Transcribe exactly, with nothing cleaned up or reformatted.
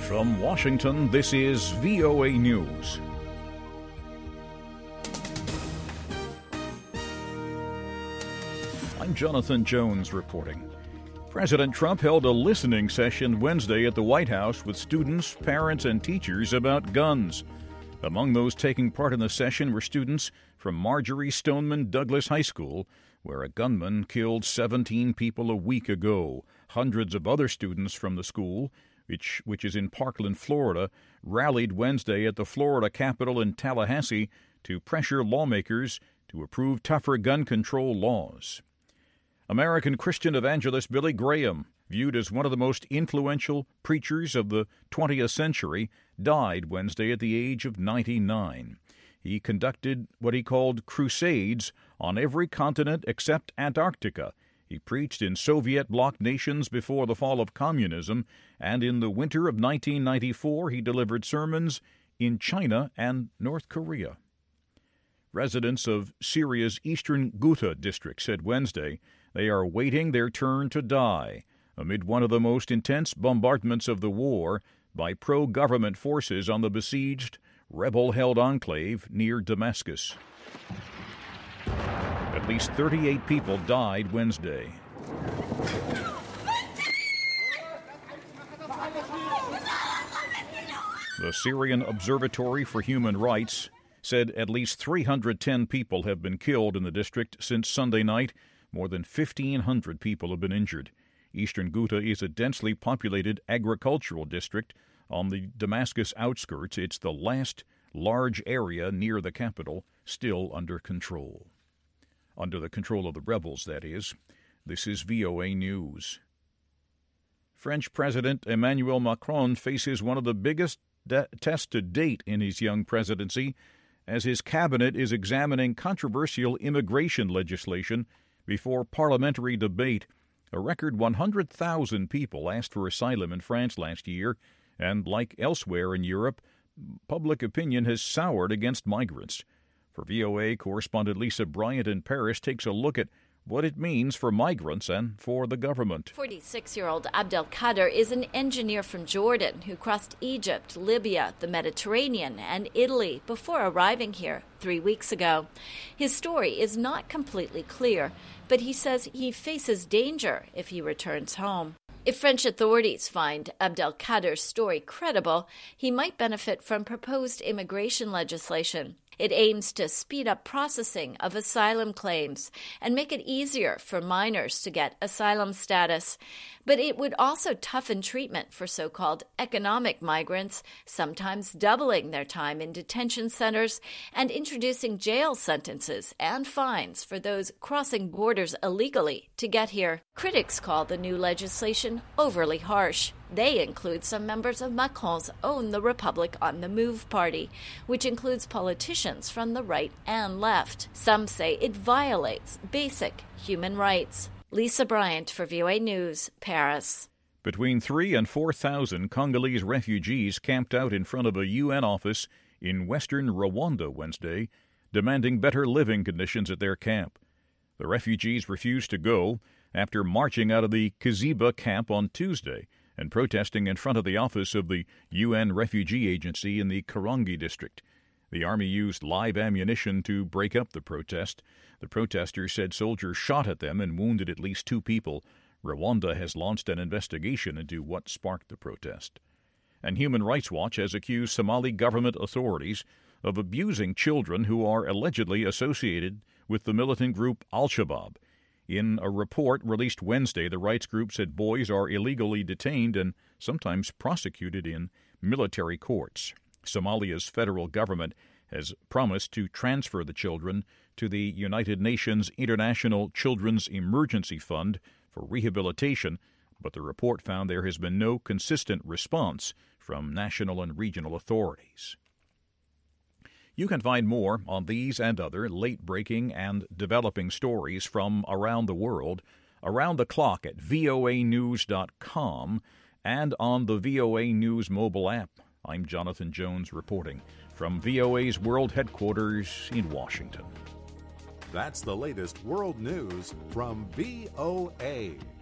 From Washington, this is V O A News. I'm Jonathan Jones reporting. President Trump held a listening session Wednesday at the White House with students, parents, and teachers about guns. Among those taking part in the session were students from Marjory Stoneman Douglas High School, where a gunman killed seventeen people a week ago. Hundreds of other students from the school, which, which is in Parkland, Florida, rallied Wednesday at the Florida Capitol in Tallahassee to pressure lawmakers to approve tougher gun control laws. American Christian evangelist Billy Graham, viewed as one of the most influential preachers of the twentieth century, died Wednesday at the age of ninety-nine. He conducted what he called crusades on every continent except Antarctica. He preached in Soviet bloc nations before the fall of communism, and in the winter of nineteen ninety-four he delivered sermons in China and North Korea. Residents of Syria's eastern Ghouta district said Wednesday they are waiting their turn to die amid one of the most intense bombardments of the war by pro-government forces on the besieged, rebel-held enclave near Damascus. At least thirty-eight people died Wednesday. The Syrian Observatory for Human Rights said at least three hundred ten people have been killed in the district since Sunday night. More than fifteen hundred people have been injured. Eastern Ghouta is a densely populated agricultural district on the Damascus outskirts. It's the last large area near the capital still under control. Under the control of the rebels, that is. This is V O A News. French President Emmanuel Macron faces one of the biggest de- tests to date in his young presidency as his cabinet is examining controversial immigration legislation before parliamentary debate. A record one hundred thousand people asked for asylum in France last year, and like elsewhere in Europe, public opinion has soured against migrants. For V O A, correspondent Lisa Bryant in Paris takes a look at what it means for migrants and for the government. forty-six-year-old Abdelkader is an engineer from Jordan who crossed Egypt, Libya, the Mediterranean, and Italy before arriving here three weeks ago. His story is not completely clear, but he says he faces danger if he returns home. If French authorities find Abdelkader's story credible, he might benefit from proposed immigration legislation. It aims to speed up processing of asylum claims and make it easier for minors to get asylum status. But it would also toughen treatment for so-called economic migrants, sometimes doubling their time in detention centers and introducing jail sentences and fines for those crossing borders illegally to get here. Critics call the new legislation overly harsh. They include some members of Macron's own The Republic on the Move party, which includes politicians from the right and left. Some say it violates basic human rights. Lisa Bryant for V O A News, Paris. Between three and four thousand Congolese refugees camped out in front of a U N office in western Rwanda Wednesday, demanding better living conditions at their camp. The refugees refused to go after marching out of the Kiziba camp on Tuesday and protesting in front of the office of the U N Refugee Agency in the Karongi district. The army used live ammunition to break up the protest. The protesters said soldiers shot at them and wounded at least two people. Rwanda has launched an investigation into what sparked the protest. And Human Rights Watch has accused Somali government authorities of abusing children who are allegedly associated with the militant group Al-Shabaab. In a report released Wednesday, the rights group said boys are illegally detained and sometimes prosecuted in military courts. Somalia's federal government has promised to transfer the children to the United Nations International Children's Emergency Fund for rehabilitation, but the report found there has been no consistent response from national and regional authorities. You can find more on these and other late-breaking and developing stories from around the world around the clock at V O A news dot com and on the V O A News mobile app. I'm Jonathan Jones reporting from V O A's World Headquarters in Washington. That's the latest world news from V O A.